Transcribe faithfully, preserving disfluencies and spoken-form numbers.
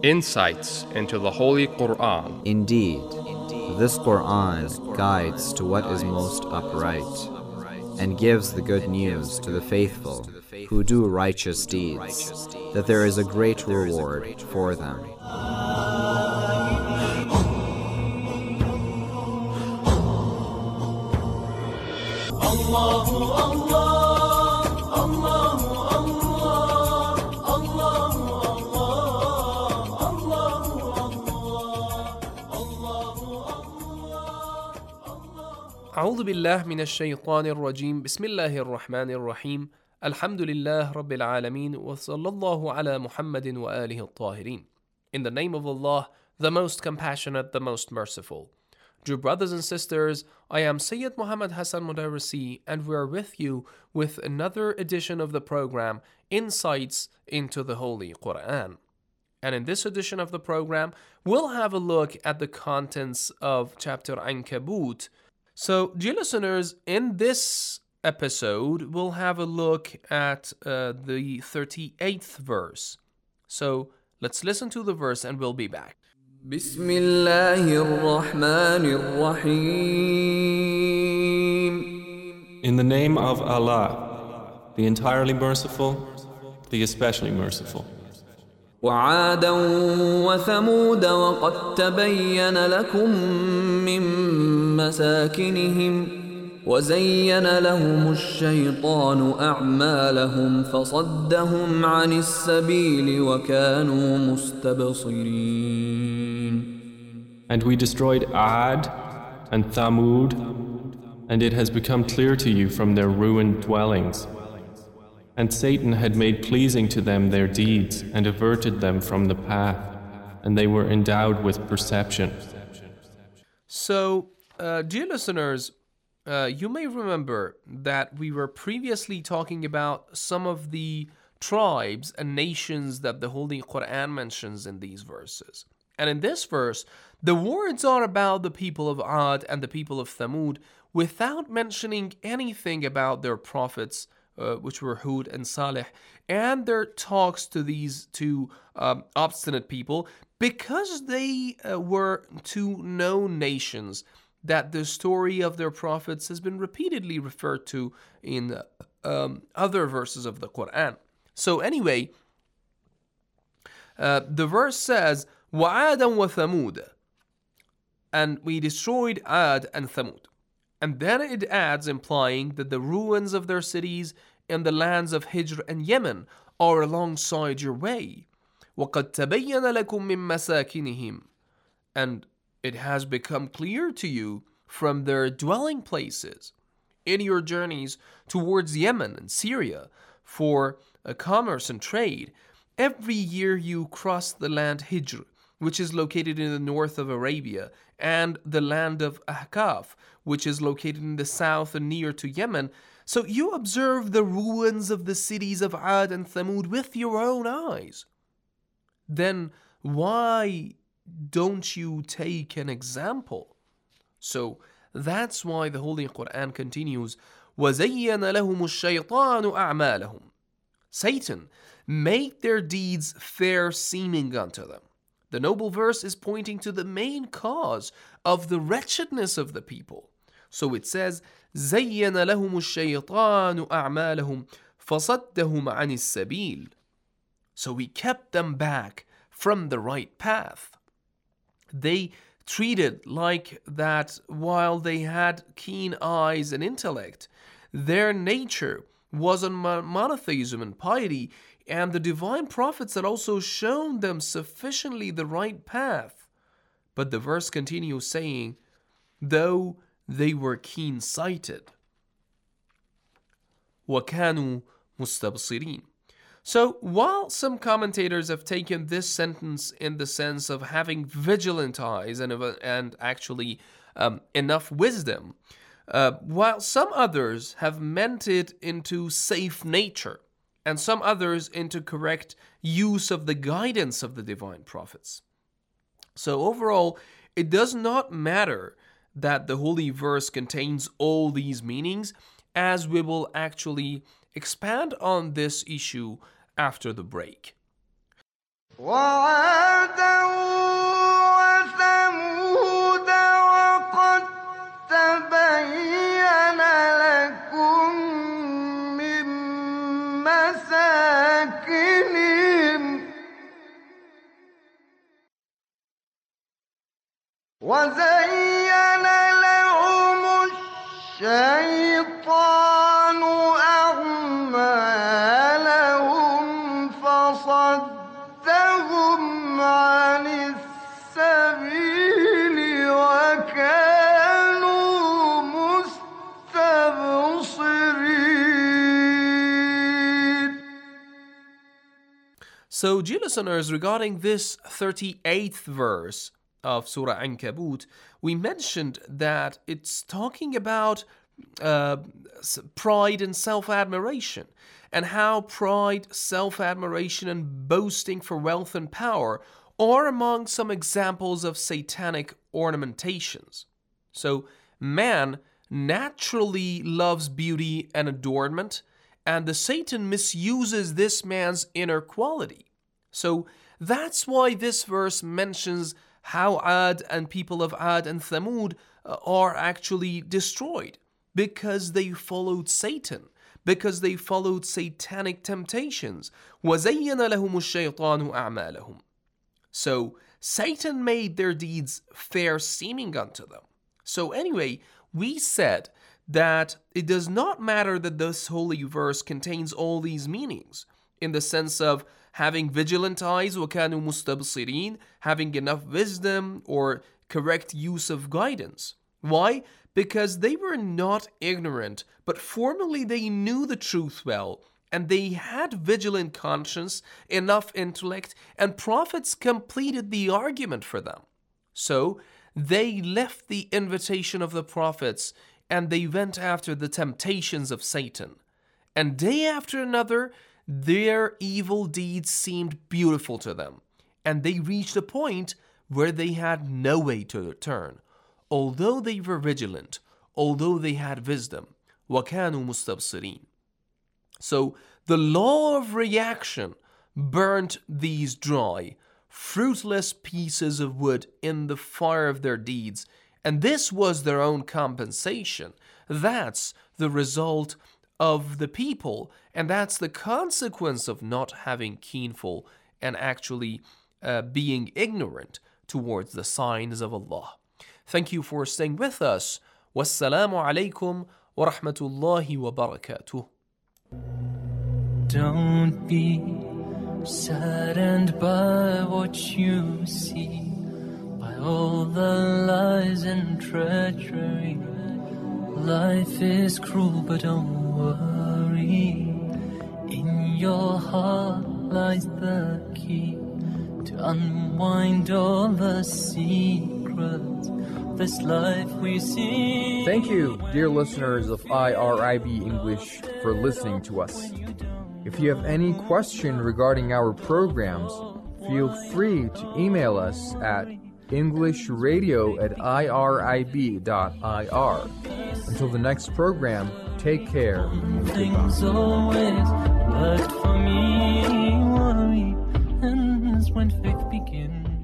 insights into the Holy Quran. Indeed, this Quran guides to what is most upright and gives the good news to the faithful who do righteous deeds, that there is a great reward for them. أعوذ بالله من الشيطان الرجيم بسم الله الرحمن الرحيم الحمد لله رب العالمين وصلى الله على محمد وآله الطاهرين. In the name of Allah, the most compassionate, the most merciful. Dear brothers and sisters, I am Sayyid Muhammad Hassan Mudarrisi, and we are with you with another edition of the program, Insights into the Holy Quran. And in this edition of the program, we'll have a look at the contents of chapter Ankabut. So, dear listeners, in this episode, we'll have a look at uh, the thirty-eighth verse. So, let's listen to the verse and we'll be back. Bismillahir-Rahmanir-Rahim. In the name of Allah, the entirely merciful, the especially merciful. وعادا وثمود وقد تبين لكم من مساكنهم وزين لهم الشيطان أعمالهم فصدهم عن السبيل وكانوا مستبصرين. And we destroyed Ad and Thamud, and it has become clear to you from their ruined dwellings. And Satan had made pleasing to them their deeds and averted them from the path, and they were endowed with perception. So, uh, dear listeners, uh, you may remember that we were previously talking about some of the tribes and nations that the Holy Quran mentions in these verses. And in this verse, the words are about the people of Ad and the people of Thamud without mentioning anything about their prophets, Uh, which were Hud and Salih, and their talks to these two um, obstinate people, because they uh, were two known nations that the story of their prophets has been repeatedly referred to in uh, um, other verses of the Quran. So anyway, uh, the verse says, وَعَادًا وَثَمُودَ, and we destroyed Ad and Thamud. And then it adds, implying that the ruins of their cities in the lands of Hijr and Yemen are alongside your way. وَقَدْ تَبَيَّنَ لَكُم مِّن مَّسَاكِنِهِمْ, and it has become clear to you from their dwelling places in your journeys towards Yemen and Syria for uh, commerce and trade. Every year you cross the land Hijr, which is located in the north of Arabia, and the land of Ahqaf, which is located in the south and near to Yemen. So you observe the ruins of the cities of Ad and Thamud with your own eyes. Then why don't you take an example? So that's why the Holy Quran continues, وَزَيَّنَ لَهُمُ الشَّيْطَانُ أَعْمَالَهُم. Satan made their deeds fair seeming unto them. The noble verse is pointing to the main cause of the wretchedness of the people. So it says, زَيَّنَ لَهُمُ الشَّيْطَانُ أَعْمَالَهُمْ فَصَدَّهُمْ عَنِ السَّبِيلِ. So he kept them back from the right path. They treated like that while they had keen eyes and intellect. Their nature was on monotheism and piety, and the divine prophets had also shown them sufficiently the right path. But the verse continues saying, though they were keen-sighted. وَكَانُوا مُسْتَبْصِرِينَ. So, while some commentators have taken this sentence in the sense of having vigilant eyes and, and actually um, enough wisdom, uh, while some others have meant it into safe nature, and some others into correct use of the guidance of the divine prophets. So overall, it does not matter that the holy verse contains all these meanings, as we will actually expand on this issue after the break. وعادا وثمود وقد تبين لكم من مساكنهم وزين لهم الشيطان أعمالهم فصدهم عن السبيل وكانوا مستبصرين. So, dear listeners, regarding this thirty-eighth verse of Surah Ankabut, we mentioned that it's talking about uh, pride and self-admiration, and how pride, self-admiration, and boasting for wealth and power are among some examples of satanic ornamentations. So, man naturally loves beauty and adornment, and the Satan misuses this man's inner quality. So, that's why this verse mentions how Ad and people of Ad and Thamud uh, are actually destroyed because they followed Satan, because they followed satanic temptations. وَزَيَّنَ لَهُمُ الشَّيْطَانُ أَعْمَالَهُم. So Satan made their deeds fair seeming unto them. So anyway, we said that it does not matter that this holy verse contains all these meanings, in the sense of having vigilant eyes, وَكَانُوا مُسْتَبْصِرِينَ, having enough wisdom or correct use of guidance. Why? Because they were not ignorant, but formerly they knew the truth well, and they had vigilant conscience, enough intellect, and prophets completed the argument for them. So they left the invitation of the prophets, and they went after the temptations of Satan. And day after another, their evil deeds seemed beautiful to them, and they reached a point where they had no way to return, although they were vigilant, although they had wisdom. وَكَانُوا مُسْتَبْصِرِينَ. So the law of reaction burnt these dry, fruitless pieces of wood in the fire of their deeds, and this was their own compensation. That's the result of the people, and that's the consequence of not having keenful and actually uh, being ignorant towards the signs of Allah. Thank you for staying with us. Wassalamu alaikum wa rahmatullahi wa barakatuh. Don't be saddened by what you see, by all the lies and treachery. Life is cruel, but don't worry. In your heart lies the key to unwind all the secrets of this life we see. Thank you, dear listeners of I R I B English, for listening to us. If you have any question regarding our programs, feel free to email us at englishradio at irib dot I R. Until the next program, take care. Things always worked for me. Worry ends when faith begins.